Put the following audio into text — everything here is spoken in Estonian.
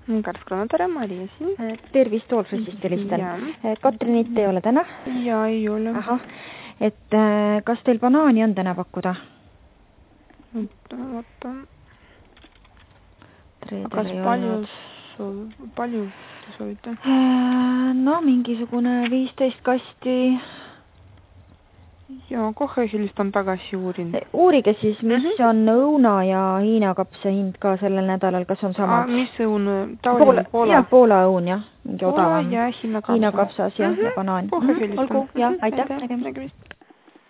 Karlskrona, tere, Maria siin. Tervist Toolsusist helistan. Katrinit ei ole täna? Ja, ei ole. Ahah. Et kas teil banaani on täna pakkuda? Oota. Kas palju te soovite? No, mingisugune 15 kasti. Ja, kohe helistan tagasi uurin. Uurige siis, mis on õuna ja hiinakapsa hind ka sellel nädalal, kas on sama? Mis õun? Taoline Poola? Jah, Poola õun, jah. Mingi odavam. Ja Hiinakapsas ja banaan. Kohe helistan. Olgu, jah, aitäh. Nägemist.